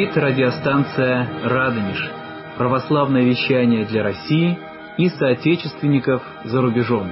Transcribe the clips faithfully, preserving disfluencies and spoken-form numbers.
Говорит радиостанция «Радонеж». Православное вещание для России и соотечественников за рубежом.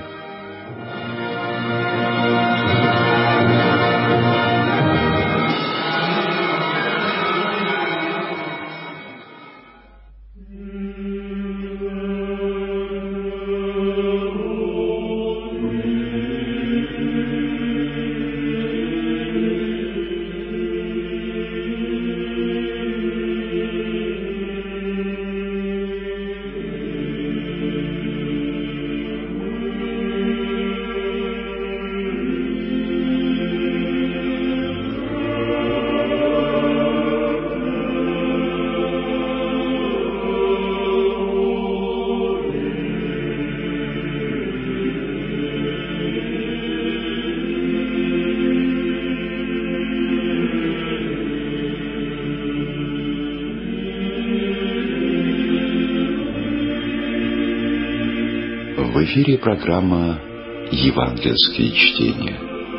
В эфире программа «Евангельские чтения».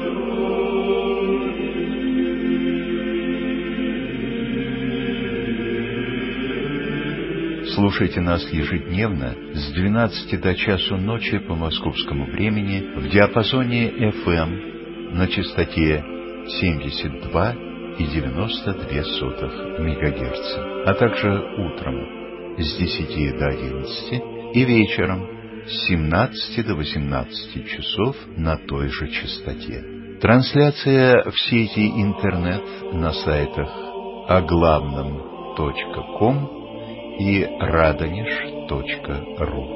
Слушайте нас ежедневно с двенадцати до часу ночи по московскому времени в диапазоне эф эм на частоте семьдесят два и девяносто две сотых мегагерца, а также утром с десяти до одиннадцати и вечером с семнадцати до восемнадцати часов на той же частоте. Трансляция в сети интернет на сайтах о главном точка ком и радонеж точка ру.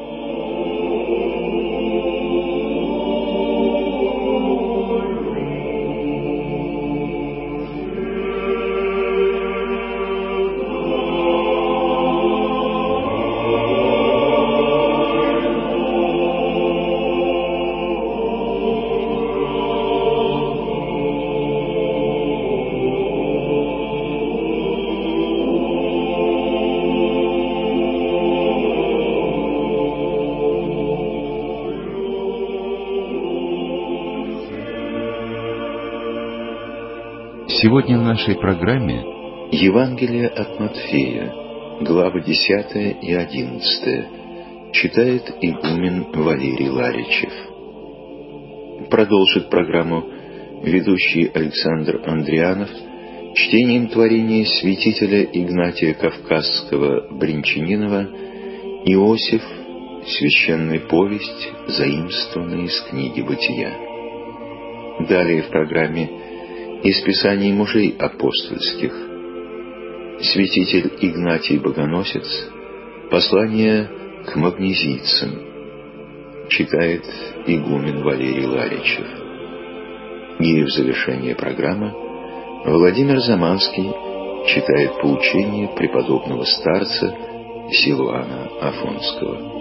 Сегодня в нашей программе Евангелие от Матфея, главы десятая и одиннадцатая, читает игумен Валерий Ларичев. Продолжит программу ведущий Александр Андрианов чтением творения святителя Игнатия Кавказского Бринчанинова «Иосиф. Священная повесть, заимствованная из книги Бытия». Далее в программе из Писаний мужей апостольских святитель Игнатий Богоносец, послание к магнезийцам, читает игумен Валерий Ларичев. И в завершение программы Владимир Заманский читает поучение преподобного старца Силуана Афонского.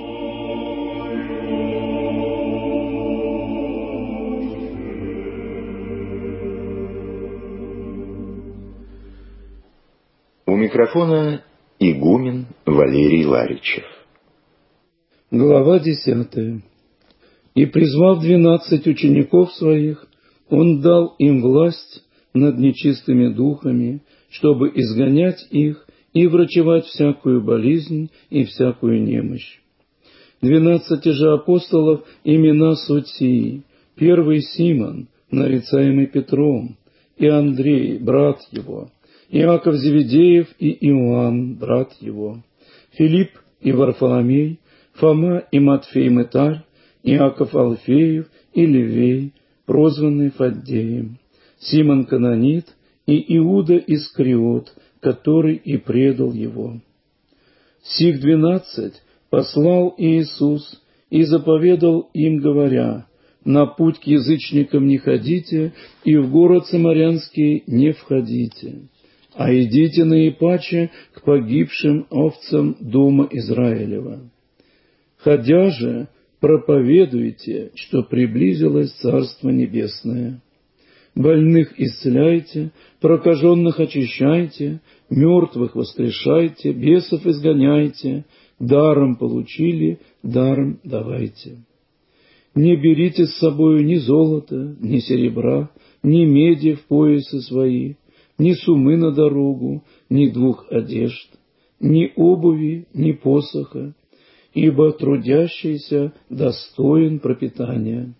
У микрофона игумен Валерий Ларичев. Глава десятая. «И, призвав двенадцать учеников своих, он дал им власть над нечистыми духами, чтобы изгонять их и врачевать всякую болезнь и всякую немощь. Двенадцати же апостолов имена суть сии: первый Симон, нарицаемый Петром, и Андрей, брат его, Иаков Зеведеев и Иоанн, брат его, Филипп и Варфоломей, Фома и Матфей Мытарь, Иаков Алфеев и Левей, прозванный Фаддеем, Симон Канонит и Иуда Искариот, который и предал его. Сих двенадцать послал Иисус и заповедал им, говоря: на путь к язычникам не ходите и в город Самарянский не входите, а идите наипаче к погибшим овцам дома Израилева. Ходя же, проповедуйте, что приблизилось Царство Небесное. Больных исцеляйте, прокаженных очищайте, мертвых воскрешайте, бесов изгоняйте, даром получили, даром давайте. Не берите с собою ни золота, ни серебра, ни меди в поясы свои, ни сумы на дорогу, ни двух одежд, ни обуви, ни посоха, ибо трудящийся достоин пропитания.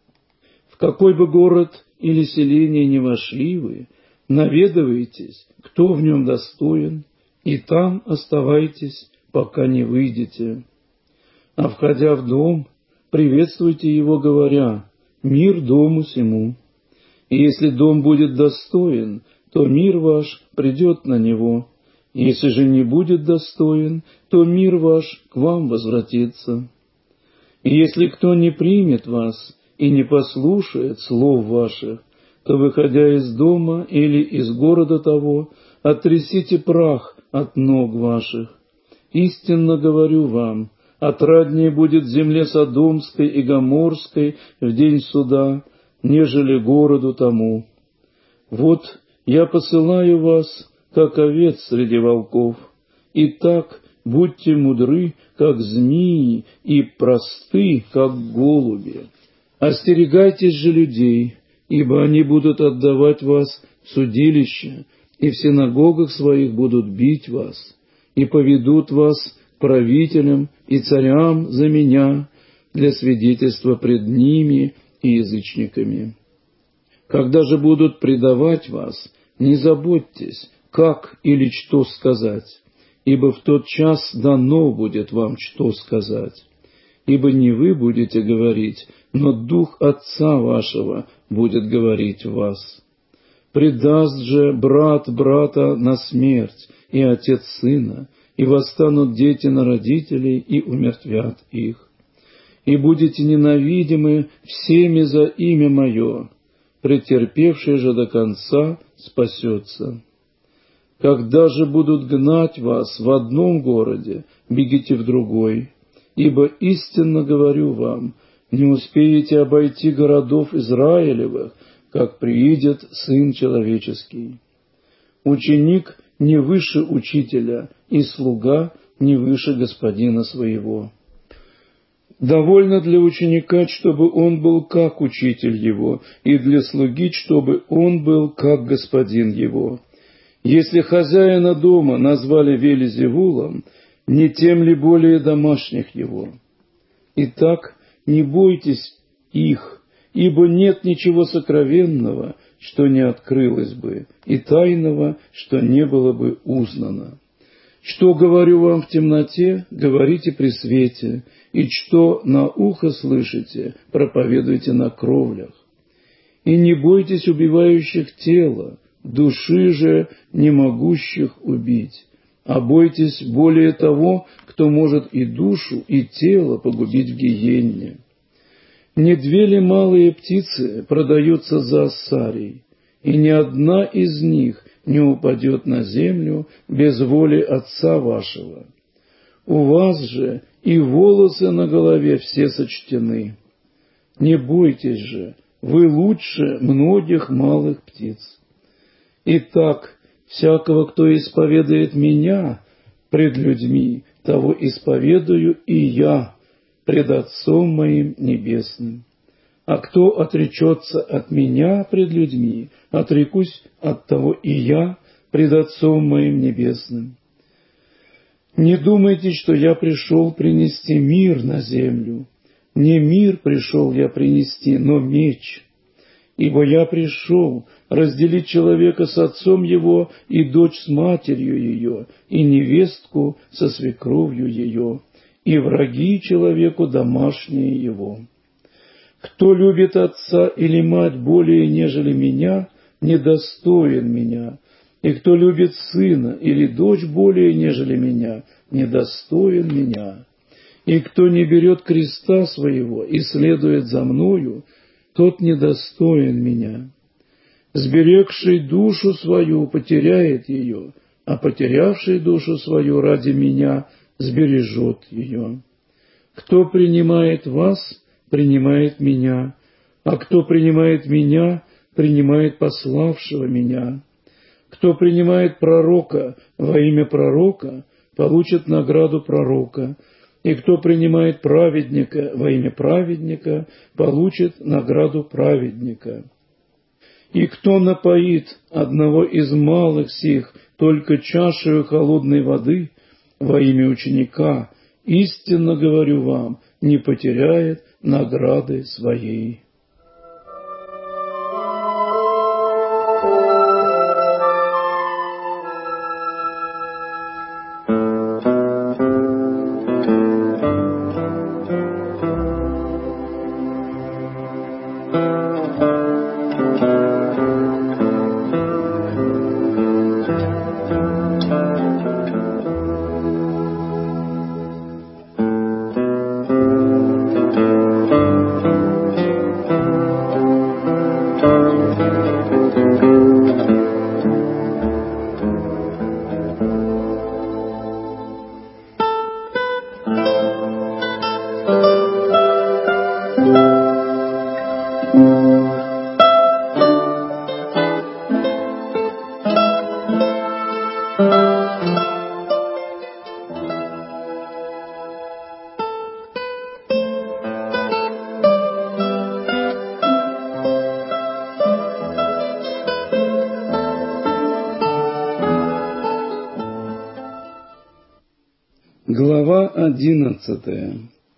В какой бы город или селение ни вошли вы, наведывайтесь, кто в нем достоин, и там оставайтесь, пока не выйдете. А входя в дом, приветствуйте его, говоря: «Мир дому сему». И если дом будет достоин, то мир ваш придет на него. Если же не будет достоин, то мир ваш к вам возвратится. И если кто не примет вас и не послушает слов ваших, то, выходя из дома или из города того, оттрясите прах от ног ваших. Истинно говорю вам, отраднее будет земле Содомской и Гоморской в день суда, нежели городу тому. Вот я посылаю вас, как овец среди волков. Итак, будьте мудры, как змеи, и просты, как голуби. Остерегайтесь же людей, ибо они будут отдавать вас в судилище, и в синагогах своих будут бить вас, и поведут вас к правителям и царям за меня для свидетельства пред ними и язычниками. Когда же будут предавать вас, не заботьтесь, как или что сказать, ибо в тот час дано будет вам, что сказать. Ибо не вы будете говорить, но Дух Отца вашего будет говорить в вас. Предаст же брат брата на смерть, и отец сына, и восстанут дети на родителей, и умертвят их. И будете ненавидимы всеми за имя Мое, претерпевший же до конца спасется. Когда же будут гнать вас в одном городе, бегите в другой, ибо истинно говорю вам, не успеете обойти городов Израилевых, как приидет Сын Человеческий. Ученик не выше учителя, и слуга не выше господина своего. Довольно для ученика, чтобы он был как учитель его, и для слуги, чтобы он был как господин его. Если хозяина дома назвали Вельзевулом, не тем ли более домашних его? Итак, не бойтесь их, ибо нет ничего сокровенного, что не открылось бы, и тайного, что не было бы узнано. Что говорю вам в темноте, говорите при свете, и что на ухо слышите, проповедуйте на кровлях. И не бойтесь убивающих тело, души же не могущих убить, а бойтесь более того, кто может и душу, и тело погубить в гиенне. Не две ли малые птицы продаются за ассарий, и ни одна из них не упадет на землю без воли Отца вашего? У вас же и волосы на голове все сочтены. Не бойтесь же, вы лучше многих малых птиц. Итак, всякого, кто исповедует Меня пред людьми, того исповедую и Я пред Отцом Моим Небесным. А кто отречется от Меня пред людьми, отрекусь от того и Я пред Отцом Моим Небесным. Не думайте, что Я пришел принести мир на землю. Не мир пришел Я принести, но меч. Ибо Я пришел разделить человека с отцом его, и дочь с матерью ее, и невестку со свекровью ее, и враги человеку домашние его. Кто любит отца или мать более, нежели Меня, недостоин Меня, и кто любит сына или дочь более, нежели Меня, недостоин Меня. И кто не берет креста своего и следует за Мною, тот недостоин Меня. Сберегший душу свою потеряет ее, а потерявший душу свою ради Меня сбережет ее. Кто принимает вас, принимает Меня, а кто принимает Меня, принимает пославшего Меня. Кто принимает пророка во имя пророка, получит награду пророка, и кто принимает праведника во имя праведника, получит награду праведника. И кто напоит одного из малых сих только чашею холодной воды во имя ученика, истинно говорю вам, не потеряет награды своей». Глава одиннадцатая.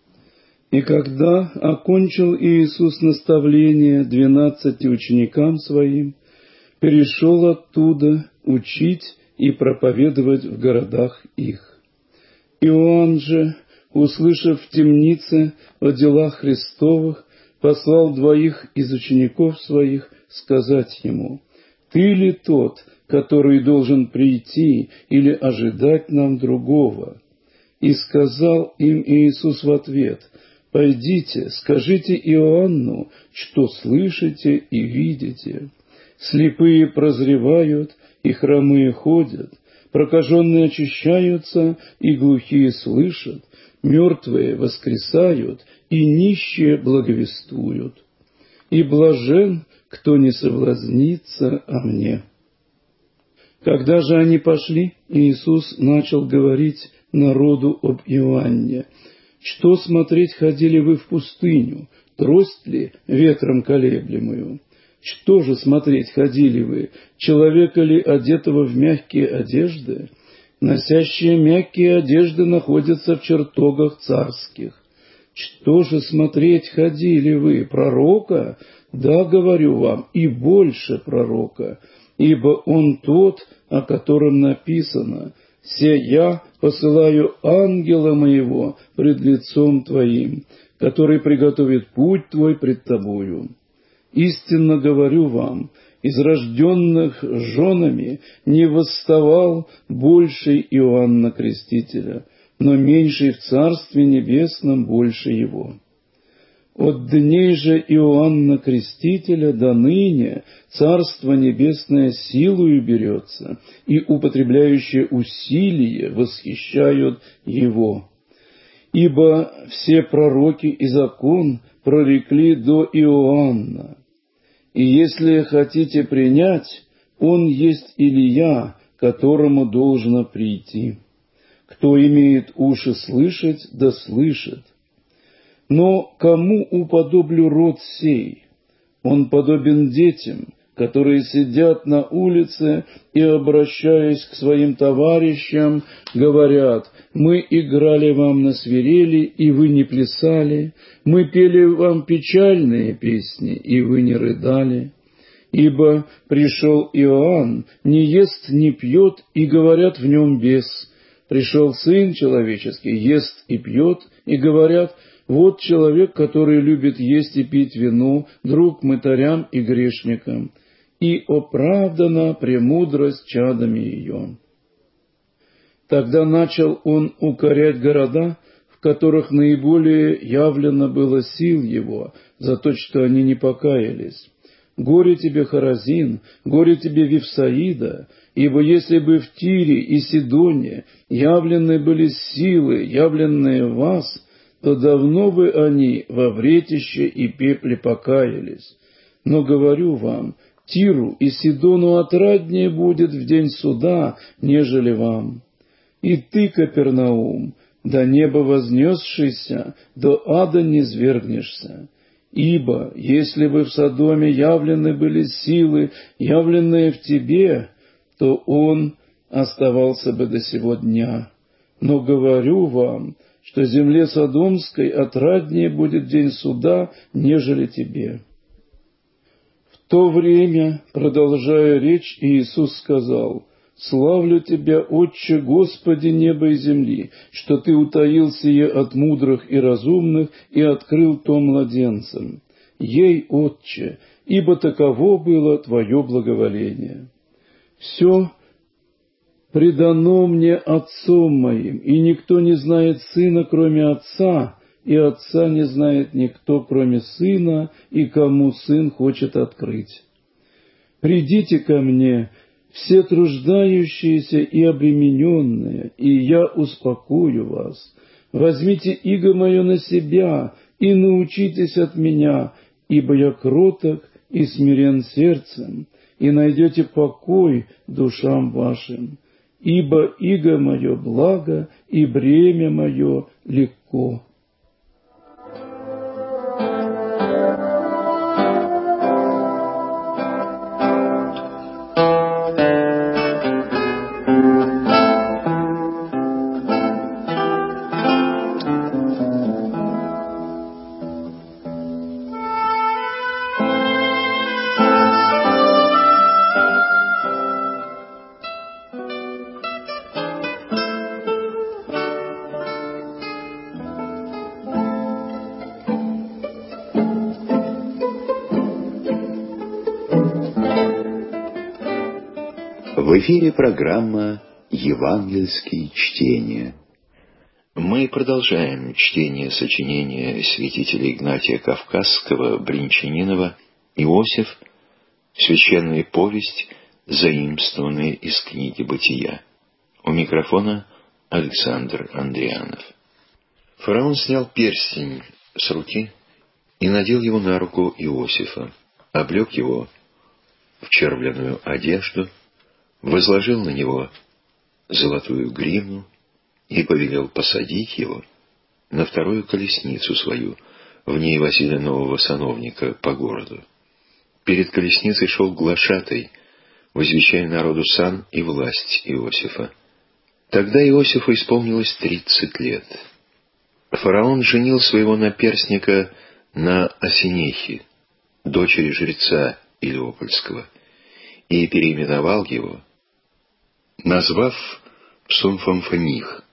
И когда окончил Иисус наставление двенадцати ученикам Своим, перешел оттуда учить и проповедовать в городах их. Иоанн же, услышав в темнице о делах Христовых, послал двоих из учеников Своих сказать Ему: «Ты ли тот, который должен прийти, или ожидать нам другого?» И сказал им Иисус в ответ: «Пойдите, скажите Иоанну, что слышите и видите. Слепые прозревают, и хромые ходят, прокаженные очищаются, и глухие слышат, мертвые воскресают, и нищие благовествуют. И блажен, кто не соблазнится о мне». Когда же они пошли, Иисус начал говорить народу об Иоанне: «Что смотреть ходили вы в пустыню? Трость ли ветром колеблемую? Что же смотреть ходили вы? Человека ли, одетого в мягкие одежды? Носящие мягкие одежды находятся в чертогах царских. Что же смотреть ходили вы? Пророка? Да, говорю вам, и больше пророка. Ибо он тот, о котором написано: «Се я посылаю ангела моего пред лицом твоим, который приготовит путь твой пред тобою. Истинно говорю вам, из рожденных женами не восставал больший Иоанна Крестителя, но меньший в Царстве Небесном больше его. От дней же Иоанна Крестителя до ныне Царство Небесное силою берется, и употребляющие усилие восхищают его. Ибо все пророки и закон прорекли до Иоанна. И если хотите принять, он есть Илия, которому должно прийти. Кто имеет уши слышать, да слышит. Но кому уподоблю род сей? Он подобен детям, которые сидят на улице и, обращаясь к своим товарищам, говорят: «Мы играли вам на свирели, и вы не плясали, мы пели вам печальные песни, и вы не рыдали. Ибо пришел Иоанн, не ест, не пьет, и говорят в нем бес. Пришел Сын Человеческий, ест и пьет, и говорят: вот человек, который любит есть и пить вино, друг мытарям и грешникам, и оправдана премудрость чадами ее». Тогда начал он укорять города, в которых наиболее явлено было сил его, за то, что они не покаялись. «Горе тебе, Хоразин, горе тебе, Вифсаида, ибо если бы в Тире и Сидоне явлены были силы, явленные в вас, то давно бы они во вретище и пепле покаялись. Но говорю вам, Тиру и Сидону отраднее будет в день суда, нежели вам. И ты, Капернаум, до неба вознесшийся, до ада низвергнешься. Ибо если бы в Содоме явлены были силы, явленные в тебе, то он оставался бы до сего дня. Но говорю вам, что земле Содомской отраднее будет день суда, нежели тебе». В то время, продолжая речь, Иисус сказал: «Славлю Тебя, Отче, Господи неба и земли, что Ты утаил сие от мудрых и разумных и открыл то младенцам. Ей, Отче, ибо таково было Твое благоволение. Все предано мне Отцом моим, и никто не знает Сына, кроме Отца, и Отца не знает никто, кроме Сына, и кому Сын хочет открыть. Придите ко мне, все труждающиеся и обремененные, и я успокою вас. Возьмите иго мое на себя и научитесь от меня, ибо я кроток и смирен сердцем, и найдете покой душам вашим. Ибо иго мое благо, и бремя мое легко». В эфире программа «Евангельские чтения». Мы продолжаем чтение сочинения святителя Игнатия Кавказского Бринчанинова «Иосиф. Священная повесть, заимствованная из книги «Бытия». У микрофона Александр Андрианов. Фараон снял перстень с руки и надел его на руку Иосифа, облег его в червленую одежду, возложил на него золотую гривну и повелел посадить его на вторую колесницу свою, в ней возили нового сановника по городу. Перед колесницей шел глашатай, возвещая народу сан и власть Иосифа. Тогда Иосифу исполнилось тридцать лет. Фараон женил своего наперстника на Осинехе, дочери жреца Илиопольского, и переименовал его, назвав Псумфамфоних.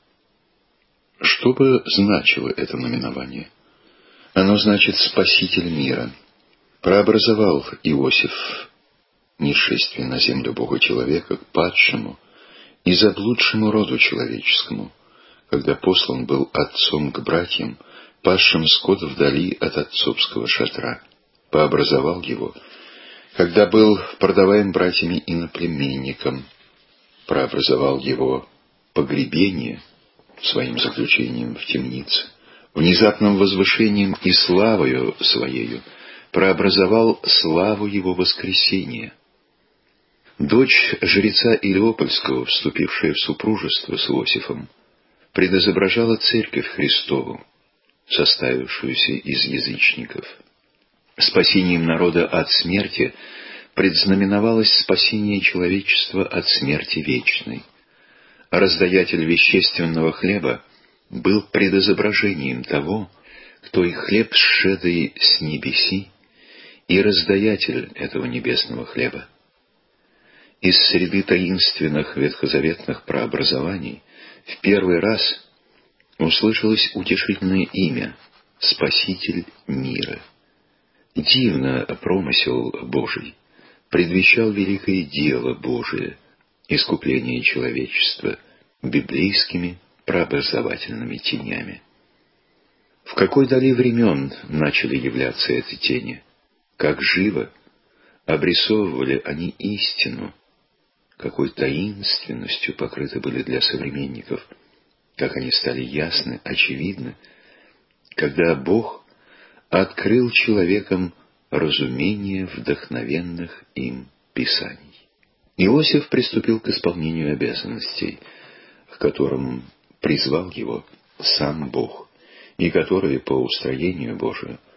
Что бы значило это наименование? Оно значит «спаситель мира». Прообразовал Иосиф несшествие на землю Бога человека к падшему и заблудшему роду человеческому, когда послан был отцом к братьям, пасшим скот вдали от отцовского шатра. Пообразовал его, когда был продаваем братьями иноплеменникам. Прообразовал его погребение своим заключением в темнице, внезапным возвышением и славою своею прообразовал славу его воскресения. Дочь жреца Илиопольского, вступившая в супружество с Иосифом, предизображала церковь Христову, составившуюся из язычников. Спасением народа от смерти предзнаменовалось спасение человечества от смерти вечной. Раздаятель вещественного хлеба был предизображением того, кто и хлеб сшедый с небеси, и раздаятель этого небесного хлеба. Из среды таинственных ветхозаветных прообразований в первый раз услышалось утешительное имя — Спаситель мира. Дивно промысел Божий предвещал великое дело Божие, искупление человечества, библейскими прообразовательными тенями. В какой дали времен начали являться эти тени? Как живо обрисовывали они истину, какой таинственностью покрыты были для современников, как они стали ясны, очевидны, когда Бог открыл человеком разумение вдохновенных им писаний. Иосиф приступил к исполнению обязанностей, к которым призвал его сам Бог, и которые по устроению Божию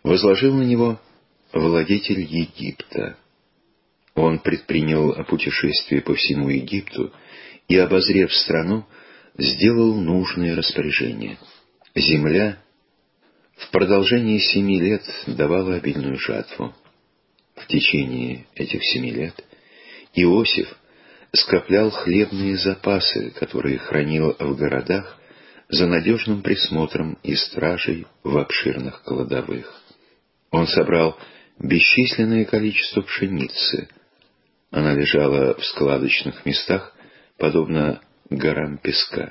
возложил на него владетель Египта. Он предпринял путешествие по всему Египту и, обозрев страну, сделал нужные распоряжения. Земля в продолжении семи лет давала обильную жатву. В течение этих семи лет Иосиф скоплял хлебные запасы, которые хранил в городах за надежным присмотром и стражей в обширных кладовых. Он собрал бесчисленное количество пшеницы. Она лежала в складочных местах, подобно горам песка.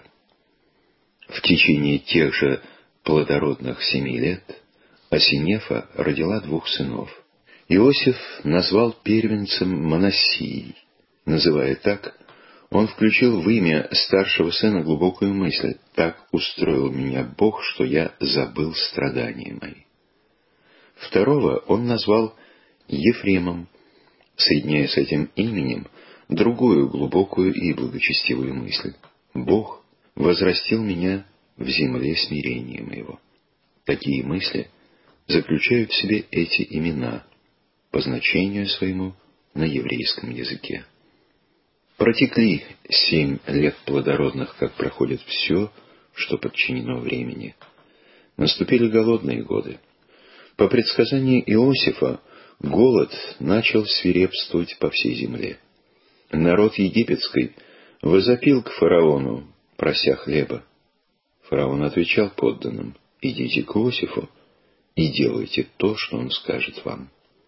В течение тех же плодородных семи лет Осинефа родила двух сынов. Иосиф назвал первенцем Манассией. Называя так, он включил в имя старшего сына глубокую мысль: «Так устроил меня Бог, что я забыл страдания мои». Второго он назвал Ефремом, соединяя с этим именем другую глубокую и благочестивую мысль: «Бог возрастил меня в земле смирения моего». Такие мысли заключают в себе эти имена по значению своему на еврейском языке. Протекли семь лет плодородных, как проходит все, что подчинено времени. Наступили голодные годы. По предсказанию Иосифа, голод начал свирепствовать по всей земле. Народ египетский возопил к фараону, прося хлеба. Фараон отвечал подданным: «Идите к Иосифу и делайте то, что он скажет вам».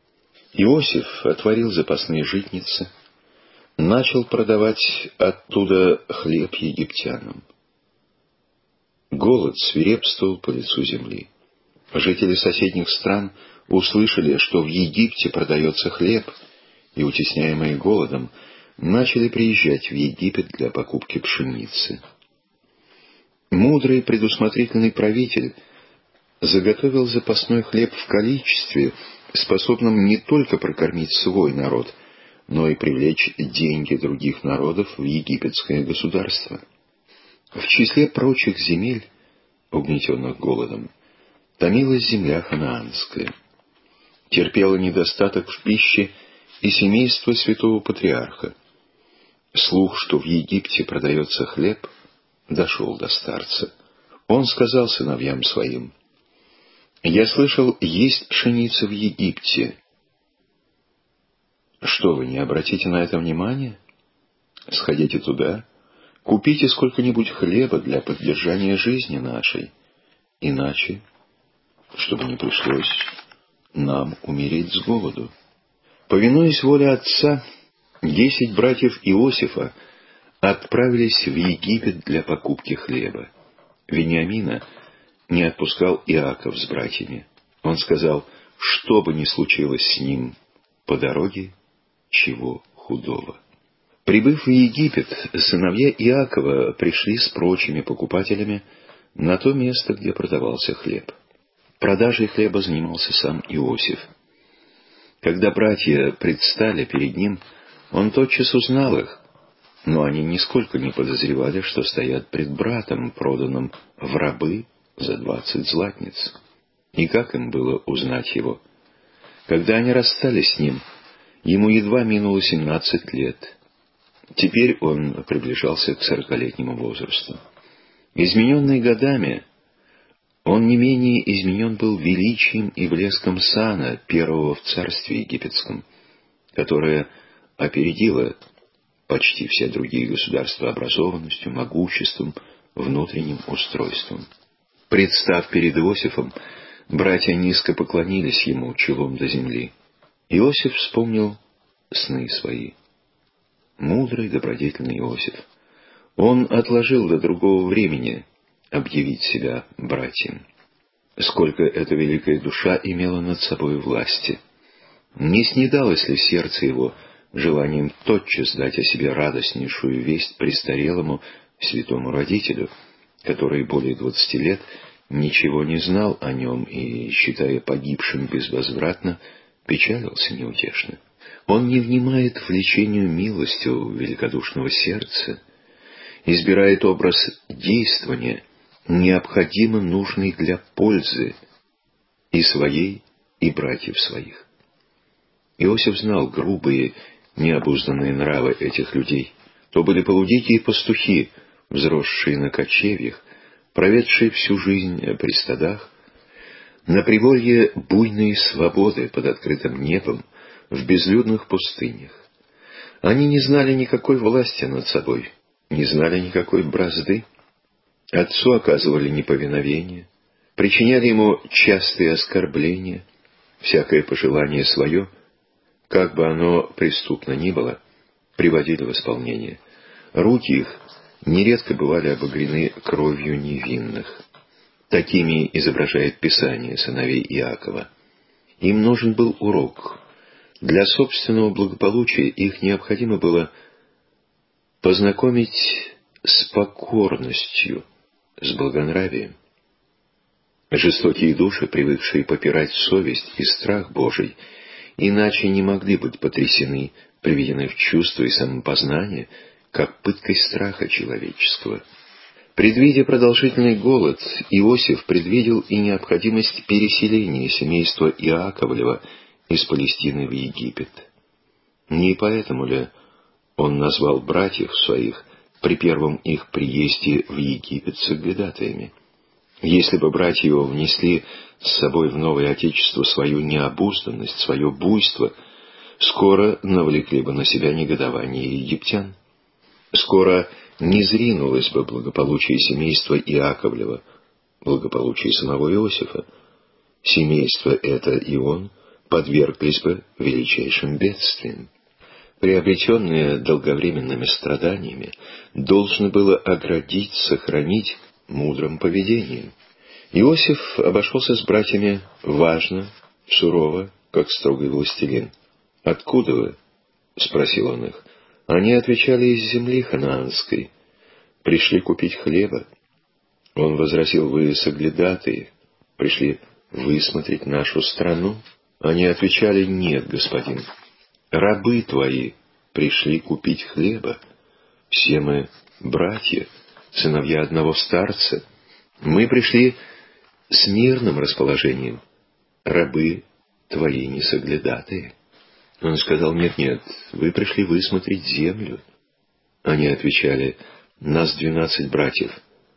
Иосиф отворил запасные житницы, начал продавать оттуда хлеб египтянам. Голод свирепствовал по лицу земли. Жители соседних стран услышали, что в Египте продается хлеб, и, утесняемые голодом, начали приезжать в Египет для покупки пшеницы. Мудрый предусмотрительный правитель заготовил запасной хлеб в количестве, способном не только прокормить свой народ, но и привлечь деньги других народов в египетское государство. В числе прочих земель, угнетенных голодом, томилась земля ханаанская. Терпела недостаток в пище и семейство святого патриарха. Слух, что в Египте продается хлеб, дошел до старца. Он сказал сыновьям своим: «Я слышал, есть пшеница в Египте. Что, вы не обратите на это внимания? Сходите туда, купите сколько-нибудь хлеба для поддержания жизни нашей, иначе, чтобы не пришлось нам умереть с голоду». Повинуясь воле отца, десять братьев Иосифа отправились в Египет для покупки хлеба. Вениамина не отпускал Иаков с братьями. Он сказал: что бы ни случилось с ним по дороге, чего худого. Прибыв в Египет, сыновья Иакова пришли с прочими покупателями на то место, где продавался хлеб. Продажей хлеба занимался сам Иосиф. Когда братья предстали перед ним, он тотчас узнал их, но они нисколько не подозревали, что стоят пред братом, проданным в рабы за двадцать златниц. И как им было узнать его? Когда они расстались с ним, ему едва минуло семнадцать лет. Теперь он приближался к сорокалетнему возрасту. Измененный годами, он не менее изменен был величием и блеском сана первого в царстве египетском, которое опередило почти все другие государства образованностью, могуществом, внутренним устройством. Представ перед Иосифом, братья низко поклонились ему челом до земли. Иосиф вспомнил сны свои. Мудрый, добродетельный Иосиф. Он отложил до другого времени объявить себя братьям. Сколько эта великая душа имела над собой власти! Не снедалось ли сердце его желанием тотчас дать о себе радостнейшую весть престарелому святому родителю, который более двадцати лет ничего не знал о нем и, считая погибшим безвозвратно, печалился неутешно? Он не внимает влечению милостью великодушного сердца, избирает образ действования, необходимо нужный для пользы и своей, и братьев своих. Иосиф знал грубые, необузданные нравы этих людей. То были полудикие пастухи, взросшие на кочевьях, проведшие всю жизнь при стадах, на приволье буйной свободы под открытым небом, в безлюдных пустынях. Они не знали никакой власти над собой, не знали никакой бразды. Отцу оказывали неповиновение, причиняли ему частые оскорбления, всякое пожелание свое, как бы оно преступно ни было, приводили в исполнение. Руки их нередко бывали обогрены кровью невинных. Такими изображает Писание сыновей Иакова. Им нужен был урок. Для собственного благополучия их необходимо было познакомить с покорностью, с благонравием. Жестокие души, привыкшие попирать совесть и страх Божий, иначе не могли быть потрясены, приведены в чувство и самопознание, как пыткой страха человеческого. Предвидя продолжительный голод, Иосиф предвидел и необходимость переселения семейства Иаковлева из Палестины в Египет. Не поэтому ли он назвал братьев своих при первом их приезде в Египет соглядатаями? Если бы братья его внесли с собой в новое отечество свою необузданность, свое буйство, скоро навлекли бы на себя негодование египтян. Скоро не зринулось бы благополучие семейства Иаковлева, благополучие самого Иосифа. Семейство это и он подверглись бы величайшим бедствиям. Приобретенное долговременными страданиями, должно было оградить, сохранить мудрым поведением. Иосиф обошелся с братьями важно, сурово, как строгий властелин. «Откуда вы?» — спросил он их. Они отвечали: «Из земли ханаанской. Пришли купить хлеба». Он возразил: «Вы соглядатые, пришли высмотреть нашу страну». Они отвечали: «Нет, господин. Рабы твои пришли купить хлеба. Все мы братья, сыновья одного старца. Мы пришли с мирным расположением. Рабы твои не соглядатые». Он сказал: «Нет-нет, вы пришли высмотреть землю». Они отвечали: «Нас двенадцать братьев.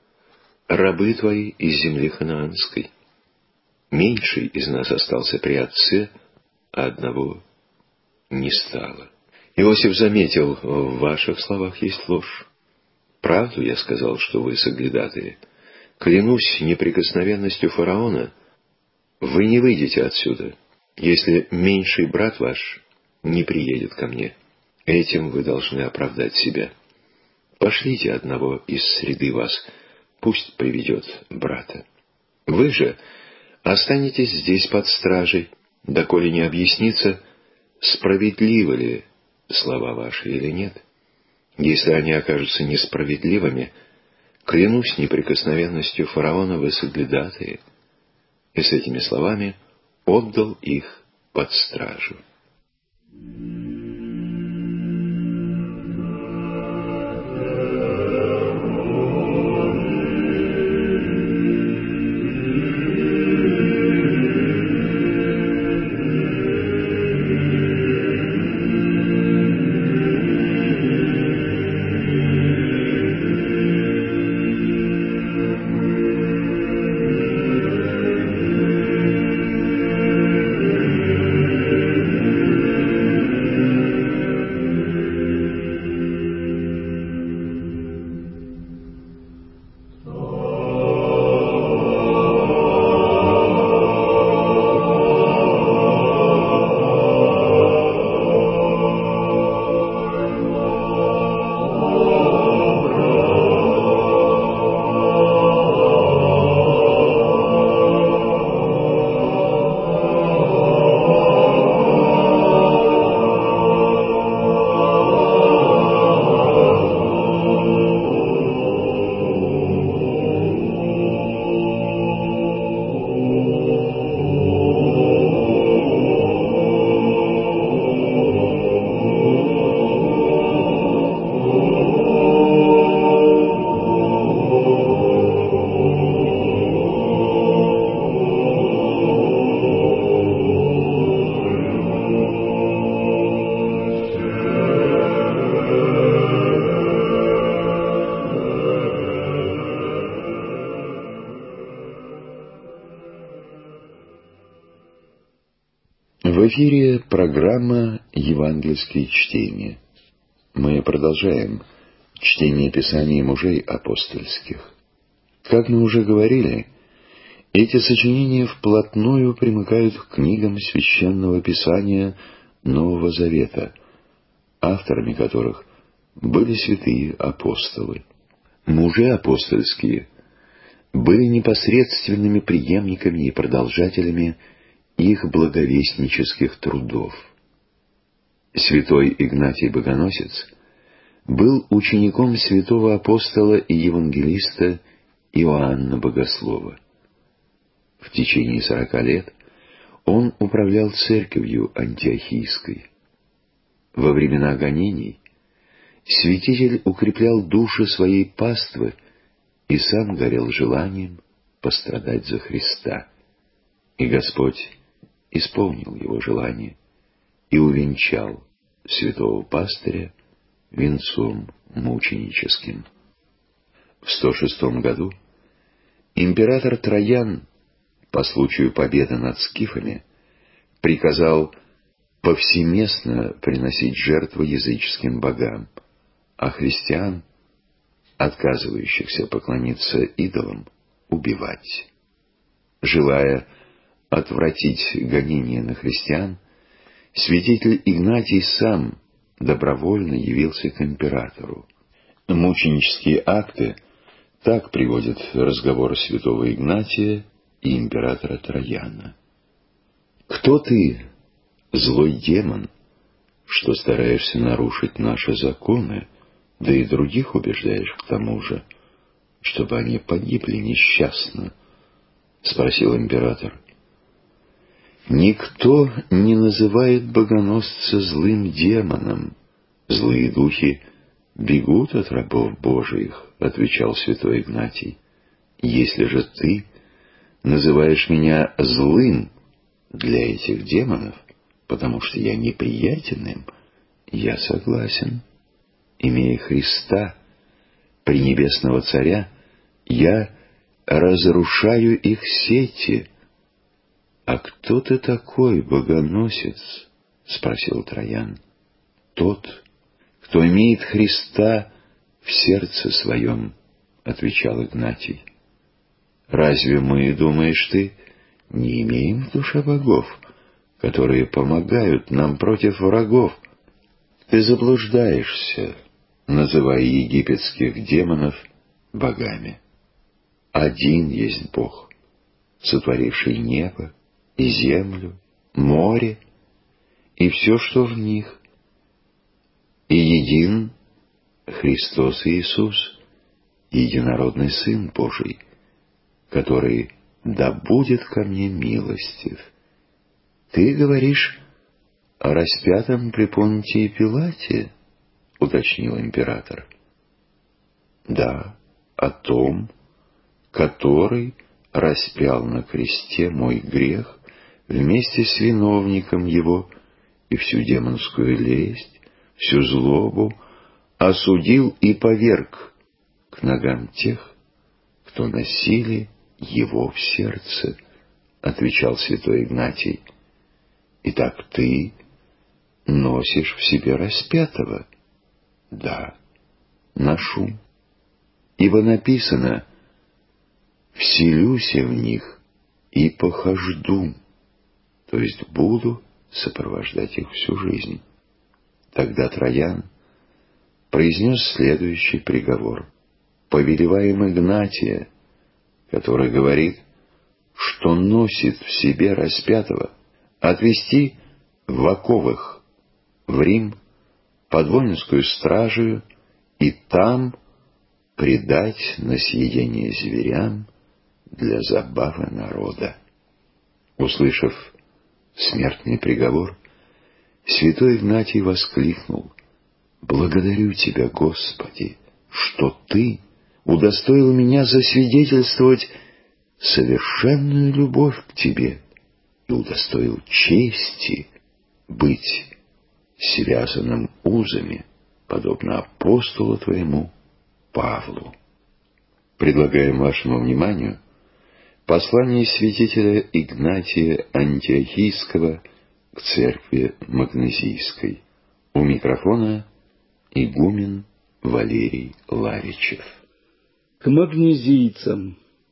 Рабы твои из земли ханаанской. Меньший из нас остался при отце, а одного не стало». Иосиф заметил: «В ваших словах есть ложь. Правду я сказал, что вы соглядатые. Клянусь неприкосновенностью фараона, вы не выйдете отсюда, если меньший брат ваш не приедет ко мне. Этим вы должны оправдать себя. Пошлите одного из среды вас, пусть приведет брата. Вы же останетесь здесь под стражей, доколе не объяснится, справедливы ли слова ваши или нет. Если они окажутся несправедливыми, клянусь неприкосновенностью фараона, вы соглядатые». И с этими словами отдал их под стражу. В эфире программа «Евангельские чтения». Мы продолжаем чтение Писаний мужей апостольских. Как мы уже говорили, эти сочинения вплотную примыкают к книгам Священного Писания Нового Завета, авторами которых были святые апостолы. Мужи апостольские были непосредственными преемниками и продолжателями их благовестнических трудов. Святой Игнатий Богоносец был учеником святого апостола и евангелиста Иоанна Богослова. В течение сорока лет он управлял церковью антиохийской. Во времена гонений святитель укреплял души своей паствы и сам горел желанием пострадать за Христа. И Господь исполнил его желание и увенчал святого пастыря венцом мученическим. В сто шестом году император Троян по случаю победы над скифами приказал повсеместно приносить жертвы языческим богам, а христиан, отказывающихся поклониться идолам, убивать. Желая отвратить гонения на христиан, святитель Игнатий сам добровольно явился к императору. Мученические акты так приводят разговор святого Игнатия и императора Трояна. «Кто ты, злой демон, что стараешься нарушить наши законы, да и других убеждаешь к тому же, чтобы они погибли несчастно?» — спросил император. «Никто не называет богоносца злым демоном. Злые духи бегут от рабов Божиих», — отвечал святой Игнатий. «Если же ты называешь меня злым для этих демонов, потому что я неприятен им, я согласен. Имея Христа, пренебесного царя, я разрушаю их сети». «А кто ты такой, богоносец?» — спросил Троян. «Тот, кто имеет Христа в сердце своем», — отвечал Игнатий. «Разве мы, думаешь ты, не имеем в душе богов, которые помогают нам против врагов? Ты заблуждаешься, называя египетских демонов богами. Один есть Бог, сотворивший небо и землю, море и все, что в них. И един Христос Иисус, единородный Сын Божий, который да будет ко мне милостив. Ты говоришь о распятом при Понтии Пилате?» — уточнил император. «Да, о том, который распял на кресте мой грех вместе с виновником его и всю демонскую лесть, всю злобу, осудил и поверг к ногам тех, кто носили его в сердце», — отвечал святой Игнатий. «Итак, ты носишь в себе распятого?» «Да, ношу, ибо написано: вселюся в них и похожду», то есть буду сопровождать их всю жизнь. Тогда Троян произнес следующий приговор, повелеваем Игнатия, который говорит, что носит в себе распятого, отвести в оковах в Рим под воинскую стражу и там предать на съедение зверям для забавы народа. Услышав смертный приговор, святой Игнатий воскликнул: «Благодарю Тебя, Господи, что Ты удостоил меня засвидетельствовать совершенную любовь к Тебе и удостоил чести быть связанным узами, подобно апостолу Твоему Павлу». Предлагаем вашему вниманию послание святителя Игнатия Антиохийского к церкви Магнезийской. У микрофона игумен Валерий Лавичев. К магнезийцам.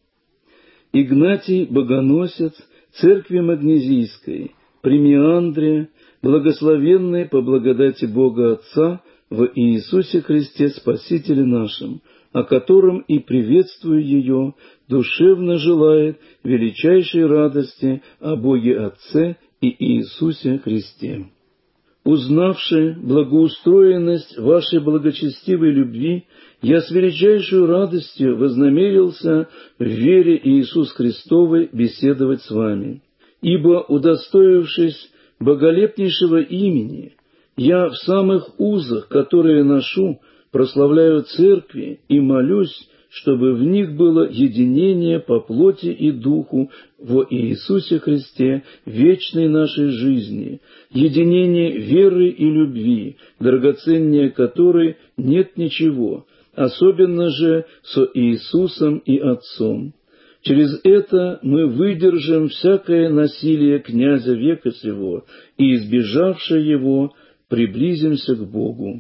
Игнатий Богоносец церкви Магнезийской, при Меандре, благословенный по благодати Бога Отца в Иисусе Христе Спасителе нашим, о котором и приветствую ее, душевно желает величайшей радости о Боге Отце и Иисусе Христе. Узнавши благоустроенность вашей благочестивой любви, я с величайшей радостью вознамерился в вере Иисус Христовой беседовать с вами. Ибо, удостоившись боголепнейшего имени, я в самых узах, которые ношу, прославляю церкви и молюсь, чтобы в них было единение по плоти и духу во Иисусе Христе вечной нашей жизни, единение веры и любви, драгоценнее которой нет ничего, особенно же со Иисусом и Отцом. Через это мы выдержим всякое насилие князя века сего и, избежавши его, приблизимся к Богу.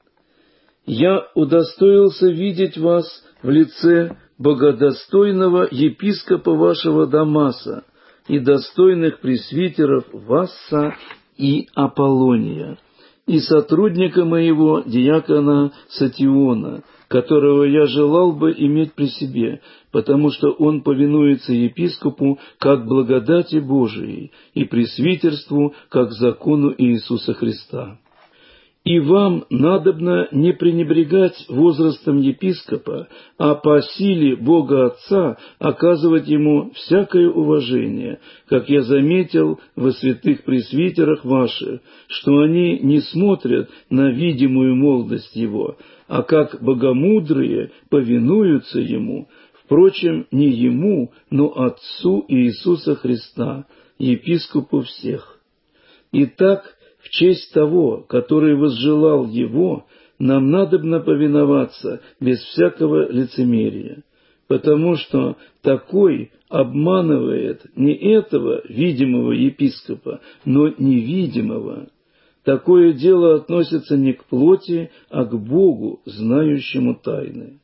Я удостоился видеть вас в лице богодостойного епископа вашего Дамаса и достойных пресвитеров Васса и Аполлония, и сотрудника моего диакона Сатиона, которого я желал бы иметь при себе, потому что он повинуется епископу как благодати Божией и пресвитерству как закону Иисуса Христа. И вам надобно не пренебрегать возрастом епископа, а по силе Бога Отца оказывать ему всякое уважение, как я заметил во святых пресвитерах ваших, что они не смотрят на видимую молодость его, а как богомудрые повинуются ему, впрочем, не ему, но Отцу Иисуса Христа, епископу всех. Итак, в честь того, который возжелал его, нам надобно повиноваться без всякого лицемерия, потому что такой обманывает не этого видимого епископа, но невидимого. Такое дело относится не к плоти, а к Богу, знающему тайны.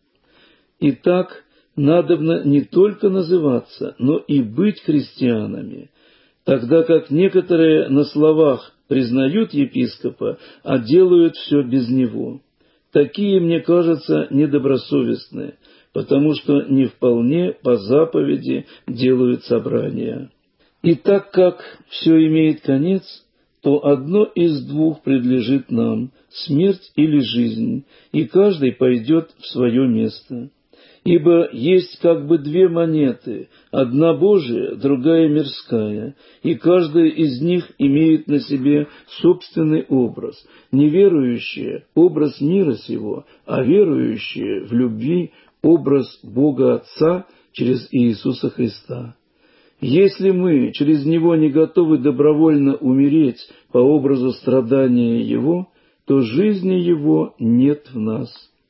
Итак, надобно не только называться, но и быть христианами, тогда как некоторые на словах признают епископа, а делают все без него. Такие, мне кажется, недобросовестны, потому что не вполне по заповеди делают собрания. И так как все имеет конец, то одно из двух предлежит нам – смерть или жизнь, и каждый пойдет в свое место. Ибо есть как бы две монеты, одна Божия, другая мирская, и каждая из них имеет на себе собственный образ. Неверующие – образ мира сего, а верующие в любви – образ Бога Отца через Иисуса Христа. Если мы через Него не готовы добровольно умереть по образу страдания Его, то жизни Его нет в нас.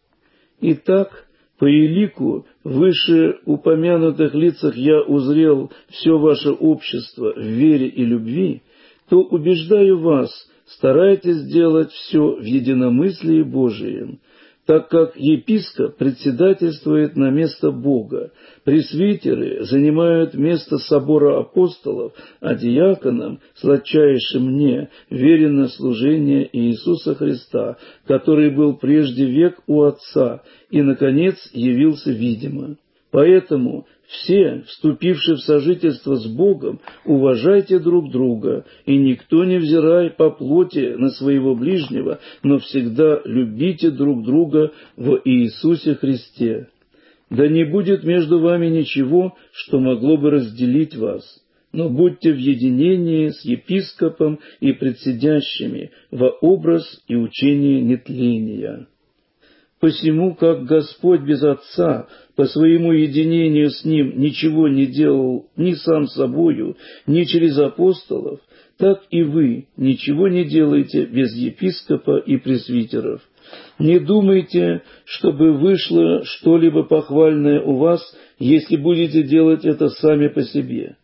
Итак, по елику выше упомянутых лицах я узрел все ваше общество в вере и любви, то убеждаю вас, старайтесь делать все в единомыслии Божием, так как епископ председательствует на место Бога, пресвитеры занимают место собора апостолов, а диаконам, сладчайшим мне, верено служение Иисуса Христа, который был прежде век у Отца и, наконец, явился видимо. Поэтому все, вступившие в сожительство с Богом, уважайте друг друга, и никто не взирай по плоти на своего ближнего, но всегда любите друг друга во Иисусе Христе. Да не будет между вами ничего, что могло бы разделить вас, но будьте в единении с епископом и предсидящими во образ и учение нетления. Посему, как Господь без Отца по своему единению с Ним ничего не делал ни сам собою, ни через апостолов, так и вы ничего не делаете без епископа и пресвитеров. Не думайте, чтобы вышло что-либо похвальное у вас, если будете делать это сами по себе.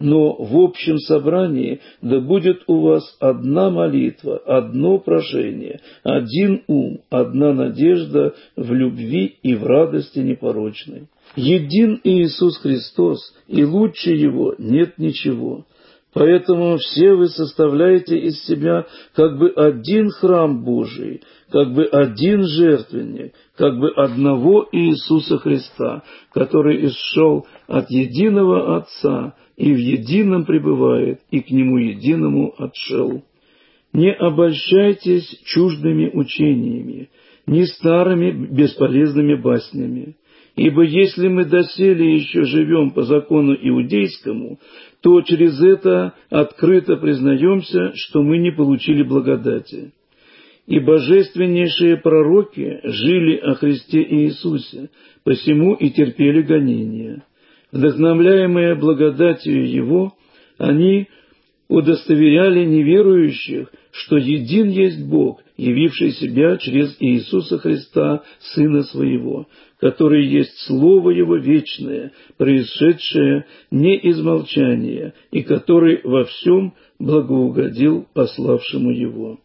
но в общем собрании да будет у вас одна молитва, одно прошение, один ум, одна надежда в любви и в радости непорочной. Един Иисус Христос, и лучше Его нет ничего. Поэтому все вы составляете из себя как бы один храм Божий, как бы один жертвенник, как бы одного Иисуса Христа, который исшел от единого Отца и в едином пребывает, и к Нему единому отшел. Не обольщайтесь чуждыми учениями, ни старыми бесполезными баснями. Ибо если мы доселе еще живем по закону иудейскому, то через это открыто признаемся, что мы не получили благодати. И божественнейшие пророки жили о Христе Иисусе, посему и терпели гонения. Вдохновляемые благодатью Его, они удостоверяли неверующих, что един есть Бог, явивший себя через Иисуса Христа, Сына Своего, который есть Слово Его вечное, происшедшее не из молчания, и который во всем благоугодил пославшему Его.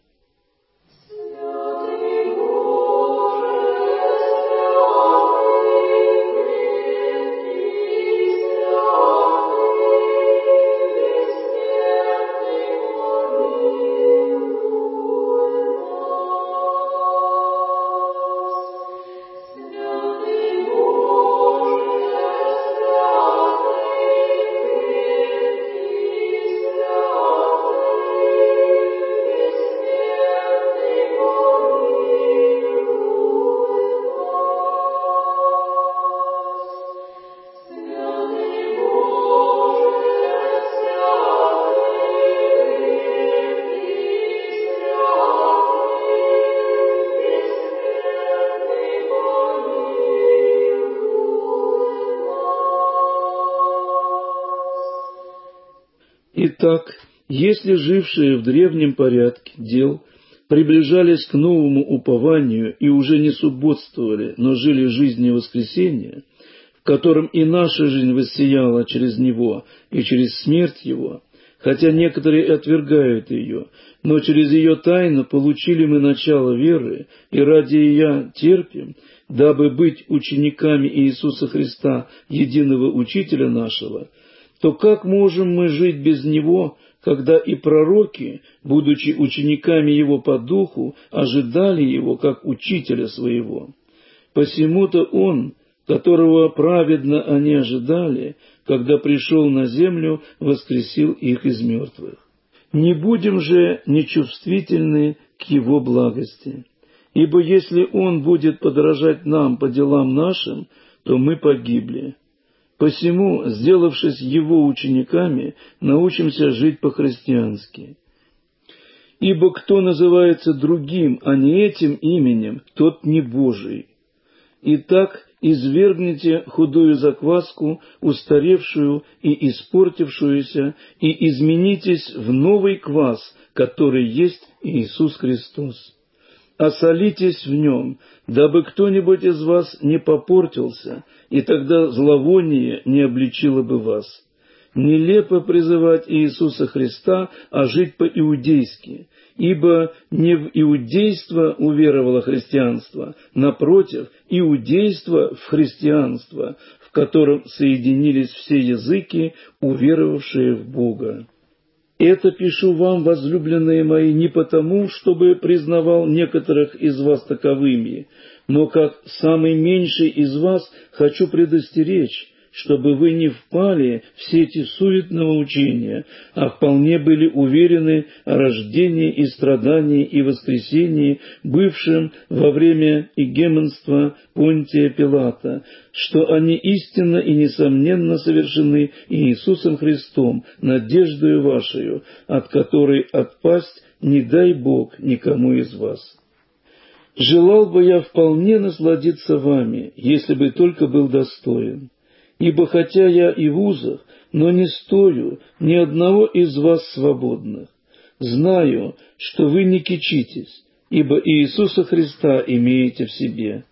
Итак, если жившие в древнем порядке дел приближались к новому упованию и уже не субботствовали, но жили жизнью воскресения, в котором и наша жизнь воссияла через Него и через смерть Его, хотя некоторые отвергают ее, но через ее тайну получили мы начало веры, и ради ее терпим, дабы быть учениками Иисуса Христа, единого Учителя нашего, то как можем мы жить без Него, когда и пророки, будучи учениками Его по духу, ожидали Его как Учителя своего? Посему-то Он, которого праведно они ожидали, когда пришел на землю, воскресил их из мертвых. Не будем же нечувствительны к Его благости, ибо если Он будет подражать нам по делам нашим, то мы погибли. Посему, сделавшись Его учениками, научимся жить по-христиански. Ибо кто называется другим, а не этим именем, тот не Божий. Итак, извергните худую закваску, устаревшую и испортившуюся, и изменитесь в новый квас, который есть Иисус Христос. Осолитесь в нем, дабы кто-нибудь из вас не попортился, и тогда зловоние не обличило бы вас. Нелепо призывать Иисуса Христа, а жить по-иудейски, ибо не в иудейство уверовало христианство, напротив, иудейство в христианство, в котором соединились все языки, уверовавшие в Бога. Это пишу вам, возлюбленные мои, не потому, чтобы признавал некоторых из вас таковыми, но как самый меньший из вас хочу предостеречь, чтобы вы не впали в сети суетного учения, а вполне были уверены о рождении и страдании и воскресении, бывшем во время игуменства Понтия Пилата, что они истинно и несомненно совершены Иисусом Христом, надеждою вашею, от которой отпасть не дай Бог никому из вас. Желал бы я вполне насладиться вами, если бы только был достоин. Ибо хотя я и в узах, но не стою ни одного из вас свободных. Знаю, что вы не кичитесь, ибо Иисуса Христа имеете в себе.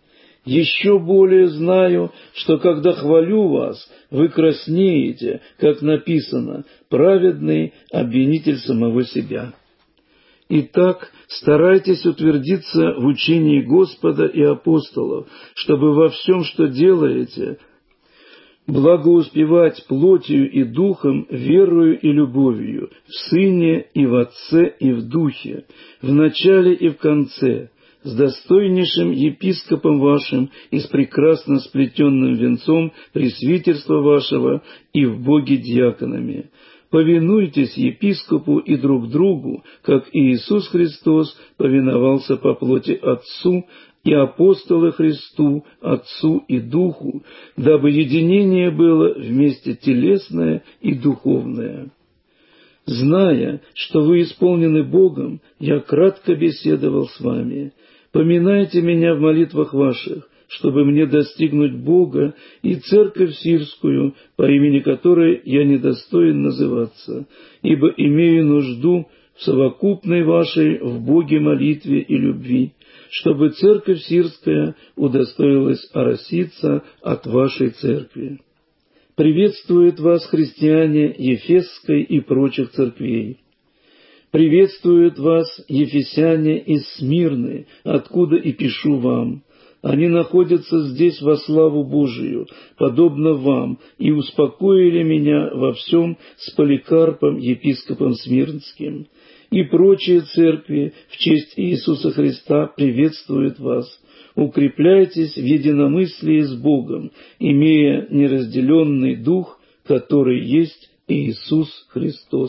Еще более знаю, что когда хвалю вас, вы краснеете, как написано, праведный обвинитель самого себя. Итак, старайтесь утвердиться в учении Господа и апостолов, чтобы во всем, что делаете, благоуспевать плотью и духом, верою и любовью, в Сыне и в Отце и в Духе, в начале и в конце, с достойнейшим епископом вашим и с прекрасно сплетенным венцом пресвитерства вашего и в Боге диаконами. Повинуйтесь епископу и друг другу, как и Иисус Христос повиновался по плоти Отцу, и апостолы Христу, Отцу и Духу, дабы единение было вместе телесное и духовное. Зная, что вы исполнены Богом, я кратко беседовал с вами. Поминайте меня в молитвах ваших, чтобы мне достигнуть Бога и церковь сирскую, по имени которой я недостоин называться, ибо имею нужду в совокупной вашей в Боге молитве и любви, чтобы церковь сирская удостоилась ороситься от вашей церкви. Приветствуют вас христиане Ефесской и прочих церквей. Приветствуют вас ефесяне из Смирны, откуда и пишу вам. Они находятся здесь во славу Божию, подобно вам, и успокоили меня во всем с Поликарпом, епископом Смирнским. И прочие церкви в честь Иисуса Христа приветствуют вас. Укрепляйтесь в единомыслии с Богом, имея неразделенный дух, который есть Иисус Христос.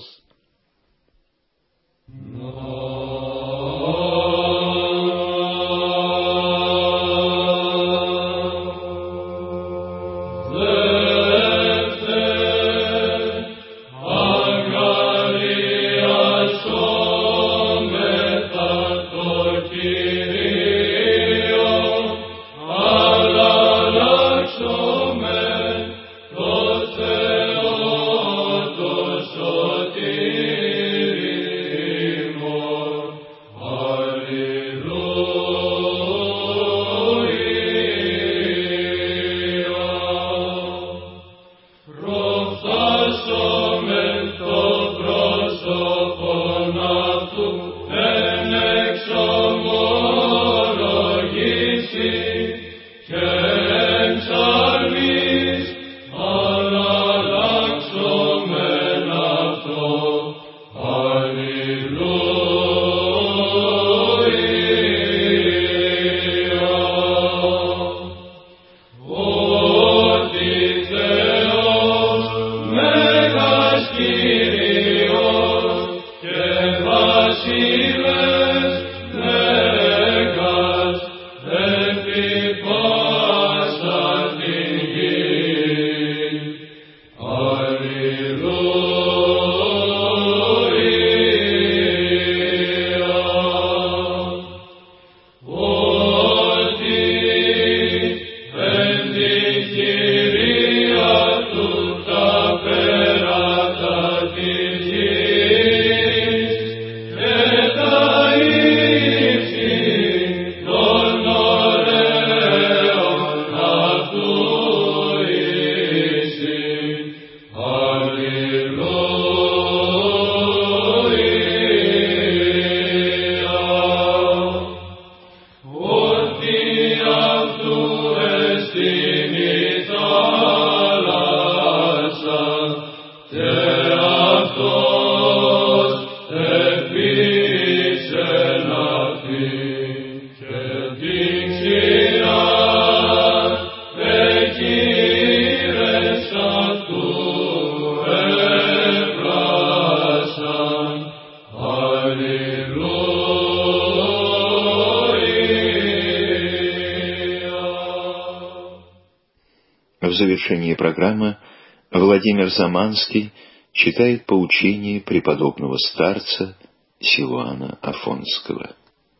В завершении программы Владимир Заманский читает поучение преподобного старца Силуана Афонского.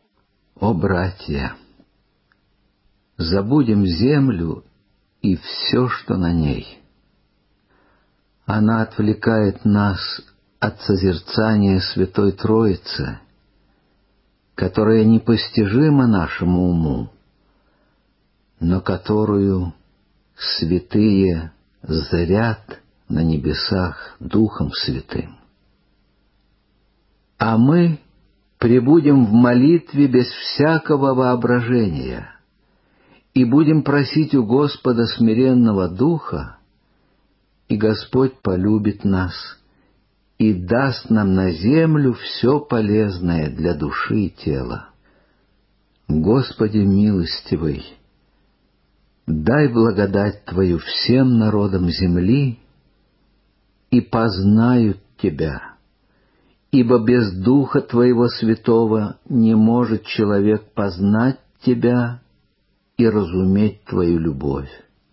О, братья! Забудем землю и все, что на ней. Она отвлекает нас от созерцания Святой но которую святые зрят на небесах Духом Святым. А мы пребудем в молитве без всякого воображения и будем просить у Господа смиренного духа, и Господь полюбит нас и даст нам на землю все полезное для души и тела. Господи милостивый, дай благодать Твою всем народам земли, и познают Тебя, ибо без Духа Твоего Святого не может человек познать Тебя и разуметь Твою любовь.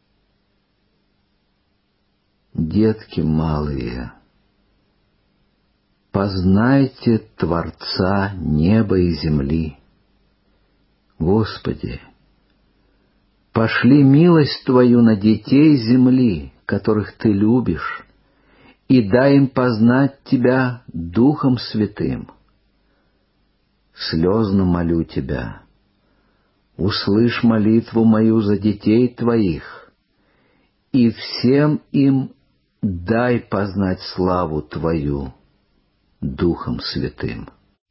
Детки малые, познайте Творца неба и земли. Господи, пошли милость Твою на детей земли, которых Ты любишь, и дай им познать Тебя Духом Святым. Слезно молю Тебя, услышь молитву мою за детей Твоих, и всем им дай познать славу Твою Духом Святым.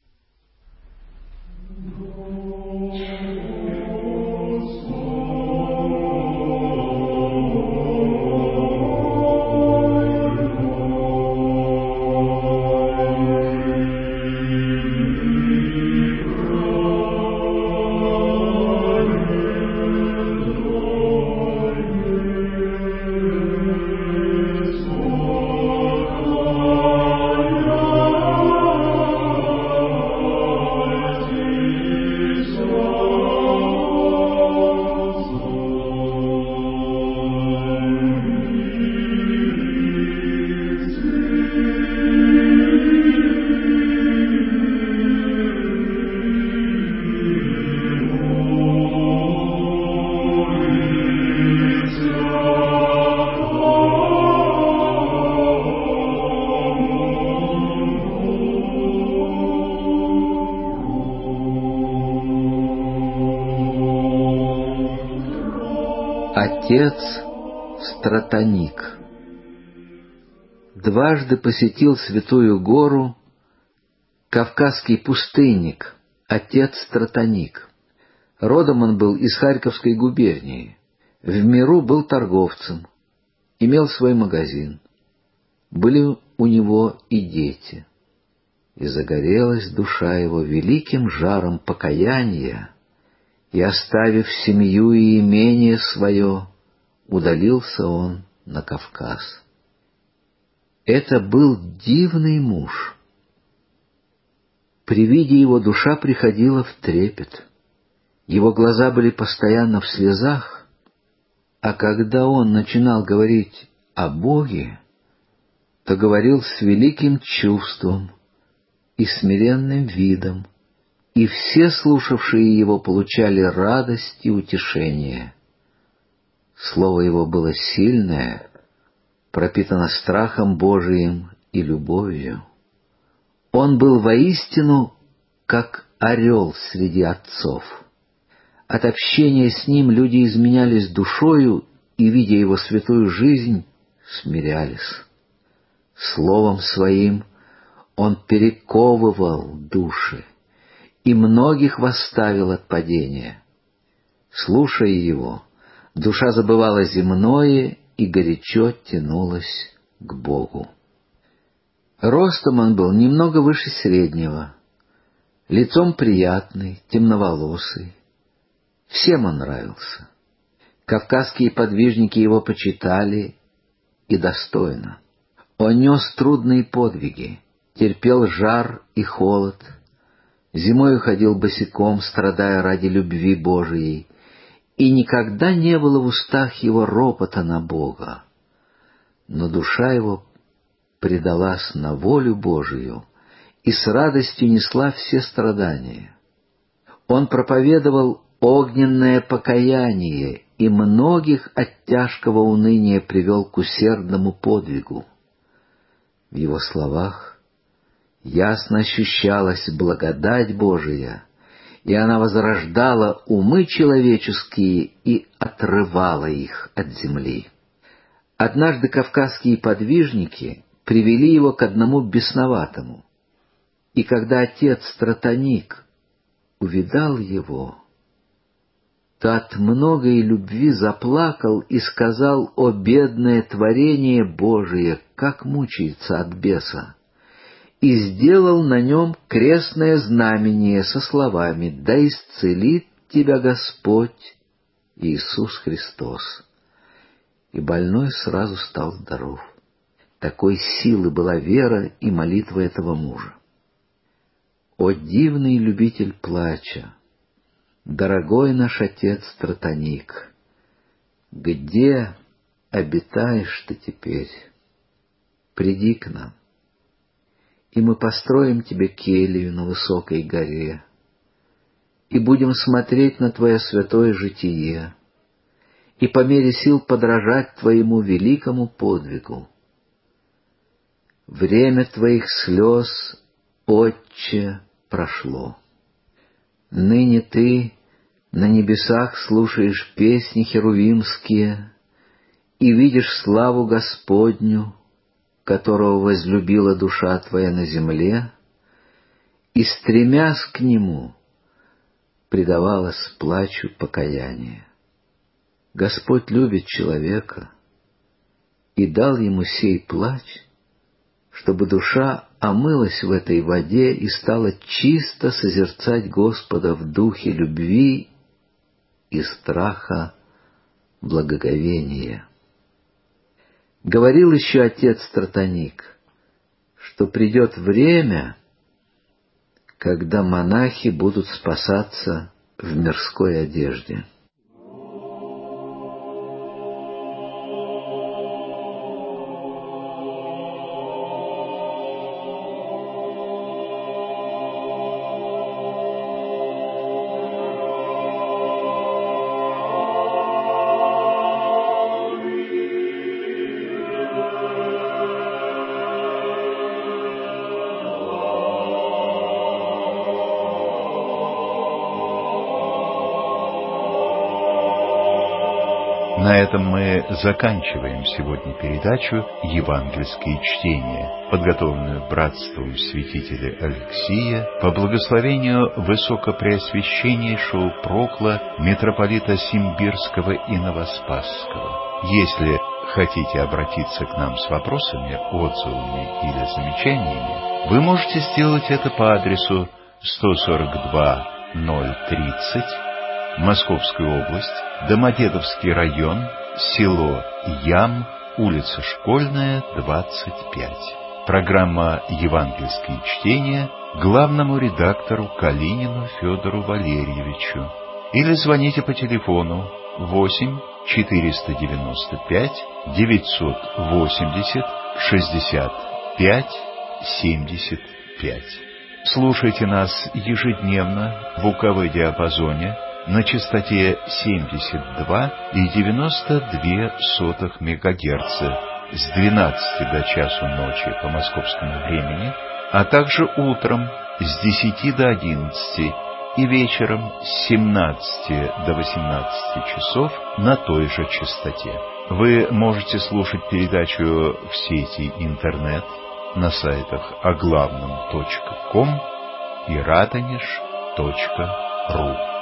Отец Стратоник дважды посетил Святую Гору кавказский пустынник, отец Стратоник. Родом он был из Харьковской губернии, в миру был торговцем, имел свой магазин. Были у него и дети, и загорелась душа его великим жаром покаяния, и, оставив семью и имение свое, удалился он на Кавказ. Это был дивный муж. При виде его душа приходила в трепет. Его глаза были постоянно в слезах, а когда он начинал говорить о Боге, то говорил с великим чувством и смиренным видом, и все слушавшие его получали радость и утешение. Слово его было сильное, пропитано страхом Божиим и любовью. Он был воистину как орел среди отцов. От общения с ним люди изменялись душою и, видя его святую жизнь, смирялись. Словом своим он перековывал души и многих восставил от падения. Слушая его, душа забывала земное и горячо тянулась к Богу. Ростом он был немного выше среднего, лицом приятный, темноволосый. Всем он нравился. Кавказские подвижники его почитали и достойно. Он нес трудные подвиги, терпел жар и холод, зимой ходил босиком, страдая ради любви Божией, и никогда не было в устах его ропота на Бога. Но душа его предалась на волю Божию и с радостью несла все страдания. Он проповедовал огненное покаяние и многих от тяжкого уныния привел к усердному подвигу. В его словах ясно ощущалась благодать Божия, и она возрождала умы человеческие и отрывала их от земли. Однажды кавказские подвижники привели его к одному бесноватому, и когда отец Стратоник увидал его, то от многой любви заплакал и сказал: «О бедное творение Божие, как мучается от беса!» и сделал на нем крестное знамение со словами: «Да исцелит тебя Господь Иисус Христос». И больной сразу стал здоров. Такой силы была вера и молитва этого мужа. О дивный любитель плача, дорогой наш отец Стратоник, где обитаешь ты теперь? Приди к нам, и мы построим тебе келью на высокой горе, и будем смотреть на твое святое житие, и по мере сил подражать твоему великому подвигу. Время твоих слез, Отче, прошло. Ныне ты на небесах слушаешь песни херувимские и видишь славу Господню, которого возлюбила душа твоя на земле, и, стремясь к Нему, предавалась плачу покаяния. Господь любит человека и дал ему сей плач, чтобы душа омылась в этой воде и стала чисто созерцать Господа в духе любви и страха благоговения. Говорил еще отец Стратоник, что придет время, когда монахи будут спасаться в мирской одежде. На этом мы заканчиваем сегодня передачу «Евангельские чтения», подготовленную братством святителя Алексия по благословению высокопреосвященнейшего прокла митрополита Симбирского и Новоспасского. Если хотите обратиться к нам с вопросами, отзывами или замечаниями, вы можете сделать это по адресу сто сорок два ноль тридцать, Московская область, Домодедовский район, село Ям, улица Школьная, двадцать пять. Программа «Евангельские чтения» главному редактору Калинину Федору Валерьевичу. Или звоните по телефону восемь четыреста девяносто пять девятьсот восемьдесят шестьдесят пять семьдесят пять. Слушайте нас ежедневно в УКВ диапазоне на частоте семьдесят два и девяносто две сотых мегагерца с двенадцати до часу ночи по московскому времени, а также утром с десяти до одиннадцати и вечером с семнадцати до восемнадцати часов на той же частоте. Вы можете слушать передачу в сети интернет на сайтах оглавном точка ком и радонеж точка ру.